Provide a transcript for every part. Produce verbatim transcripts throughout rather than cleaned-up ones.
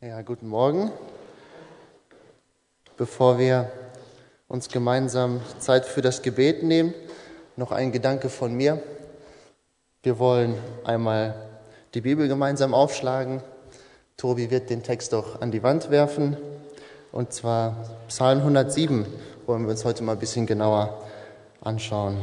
Ja, guten Morgen. Bevor wir uns gemeinsam Zeit für das Gebet nehmen, noch ein Gedanke von mir. Wir wollen einmal die Bibel gemeinsam aufschlagen. Tobi wird den Text auch an die Wand werfen. Und zwar Psalm hundertsieben wollen wir uns heute mal ein bisschen genauer anschauen.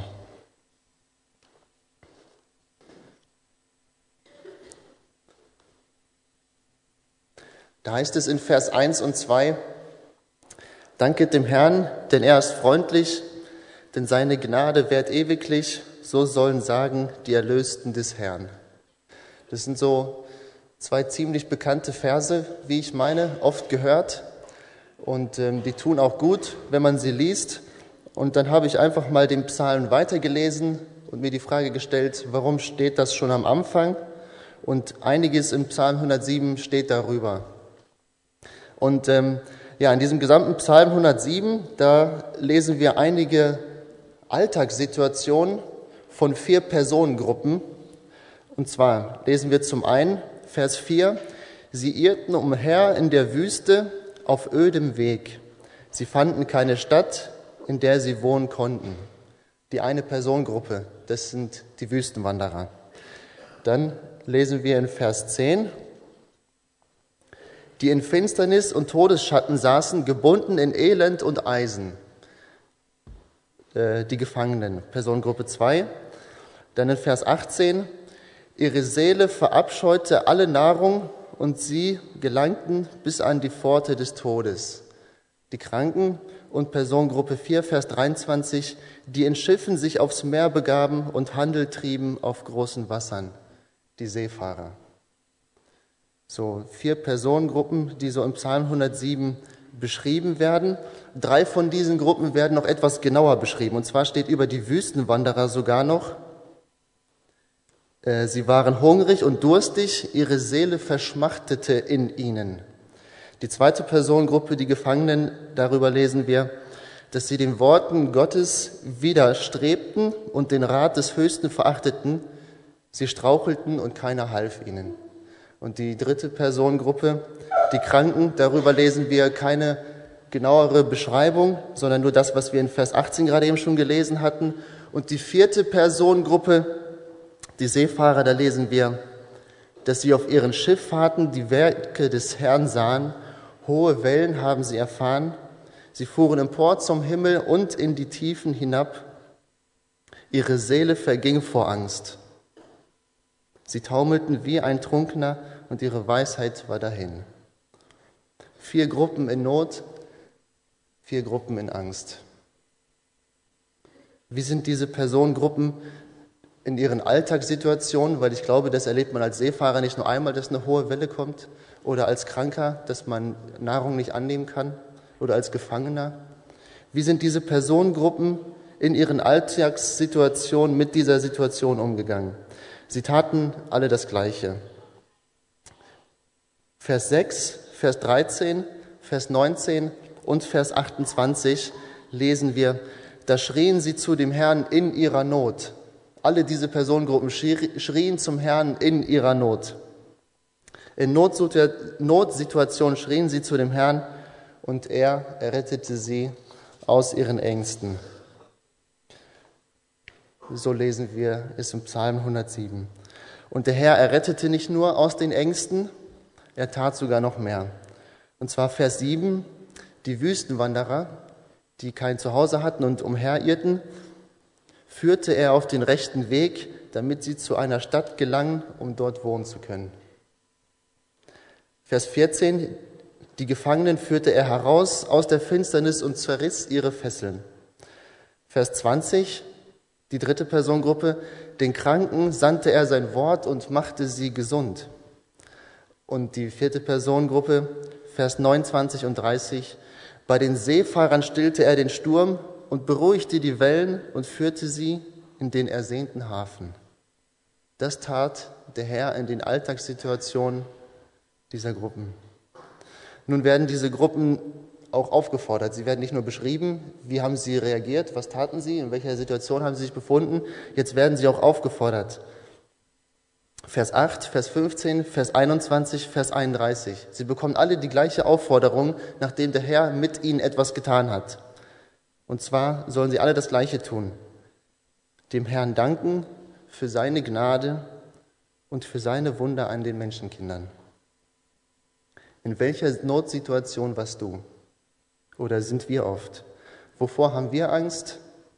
Da heißt es in Vers eins und zwei, Danket dem Herrn, denn er ist freundlich, denn seine Gnade währt ewiglich, so sollen sagen die Erlösten des Herrn. Das sind so zwei ziemlich bekannte Verse, wie ich meine, oft gehört. Und ähm, die tun auch gut, wenn man sie liest. Und dann habe ich einfach mal den Psalm weitergelesen und mir die Frage gestellt, warum steht das schon am Anfang? Und einiges im Psalm hundertsieben steht darüber. Und ähm, ja, in diesem gesamten Psalm hundertsieben, da lesen wir einige Alltagssituationen von vier Personengruppen. Und zwar lesen wir zum einen Vers vier, sie irrten umher in der Wüste auf ödem Weg. Sie fanden keine Stadt, in der sie wohnen konnten. Die eine Personengruppe, das sind die Wüstenwanderer. Dann lesen wir in Vers zehn, die in Finsternis und Todesschatten saßen, gebunden in Elend und Eisen. Äh, die Gefangenen, Personengruppe zwei. Dann in Vers achtzehn, ihre Seele verabscheute alle Nahrung und sie gelangten bis an die Pforte des Todes. Die Kranken und Personengruppe vier, Vers dreiundzwanzig, die in Schiffen sich aufs Meer begaben und Handel trieben auf großen Wassern. Die Seefahrer. So vier Personengruppen, die so im Psalm hundertsieben beschrieben werden. Drei von diesen Gruppen werden noch etwas genauer beschrieben. Und zwar steht über die Wüstenwanderer sogar noch, äh, sie waren hungrig und durstig, ihre Seele verschmachtete in ihnen. Die zweite Personengruppe, die Gefangenen, darüber lesen wir, dass sie den Worten Gottes widerstrebten und den Rat des Höchsten verachteten. Sie strauchelten und keiner half ihnen. Und die dritte Personengruppe, die Kranken, darüber lesen wir keine genauere Beschreibung, sondern nur das, was wir in Vers achtzehn gerade eben schon gelesen hatten. Und die vierte Personengruppe, die Seefahrer, da lesen wir, dass sie auf ihren Schifffahrten die Werke des Herrn sahen. Hohe Wellen haben sie erfahren. Sie fuhren empor zum Himmel und in die Tiefen hinab. Ihre Seele verging vor Angst. Sie taumelten wie ein Trunkener und ihre Weisheit war dahin. Vier Gruppen in Not, vier Gruppen in Angst. Wie sind diese Personengruppen in ihren Alltagssituationen? Weil ich glaube, das erlebt man als Seefahrer nicht nur einmal, dass eine hohe Welle kommt, oder als Kranker, dass man Nahrung nicht annehmen kann, oder als Gefangener. Wie sind diese Personengruppen in ihren Alltagssituationen mit dieser Situation umgegangen? Sie taten alle das Gleiche. Vers sechs, Vers dreizehn, Vers neunzehn und Vers achtundzwanzig lesen wir, da schrien sie zu dem Herrn in ihrer Not. Alle diese Personengruppen schrien zum Herrn in ihrer Not. In Notsituationen schrien sie zu dem Herrn und er errettete sie aus ihren Ängsten. So lesen wir es im Psalm hundertsieben. Und der Herr errettete nicht nur aus den Ängsten, er tat sogar noch mehr. Und zwar Vers sieben, die Wüstenwanderer, die kein Zuhause hatten und umherirrten, führte er auf den rechten Weg, damit sie zu einer Stadt gelangen, um dort wohnen zu können. Vers vierzehn, die Gefangenen führte er heraus aus der Finsternis und zerriss ihre Fesseln. Vers zwanzig, die dritte Personengruppe, den Kranken sandte er sein Wort und machte sie gesund. Und die vierte Personengruppe, Vers neunundzwanzig und dreißig, bei den Seefahrern stillte er den Sturm und beruhigte die Wellen und führte sie in den ersehnten Hafen. Das tat der Herr in den Alltagssituationen dieser Gruppen. Nun werden diese Gruppen auch aufgefordert. Sie werden nicht nur beschrieben, wie haben sie reagiert, was taten sie, in welcher Situation haben sie sich befunden. Jetzt werden sie auch aufgefordert. Vers acht, Vers fünfzehn, Vers einundzwanzig, Vers einunddreißig. Sie bekommen alle die gleiche Aufforderung, nachdem der Herr mit ihnen etwas getan hat. Und zwar sollen sie alle das Gleiche tun. Dem Herrn danken für seine Gnade und für seine Wunder an den Menschenkindern. In welcher Notsituation warst du? Oder sind wir oft? Wovor haben wir Angst?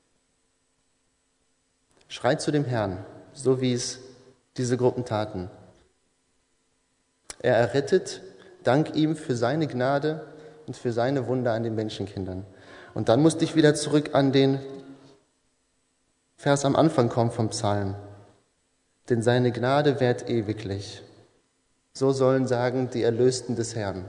Schrei zu dem Herrn, so wie es diese Gruppen taten. Er errettet, dank ihm für seine Gnade und für seine Wunder an den Menschenkindern. Und dann musste ich wieder zurück an den Vers am Anfang kommen vom Psalm. Denn seine Gnade währt ewiglich. So sollen sagen die Erlösten des Herrn.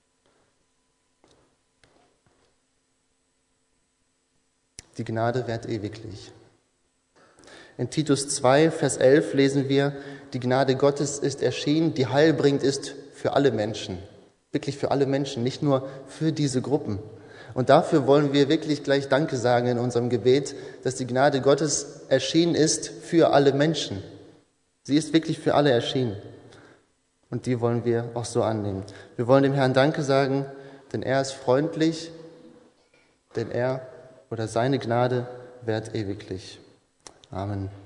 Die Gnade währt ewiglich. In Titus zwei, Vers elf lesen wir, die Gnade Gottes ist erschienen, die heilbringend ist für alle Menschen. Wirklich für alle Menschen, nicht nur für diese Gruppen. Und dafür wollen wir wirklich gleich Danke sagen in unserem Gebet, dass die Gnade Gottes erschienen ist für alle Menschen. Sie ist wirklich für alle erschienen. Und die wollen wir auch so annehmen. Wir wollen dem Herrn Danke sagen, denn er ist freundlich, denn er oder seine Gnade währt ewiglich. Amen.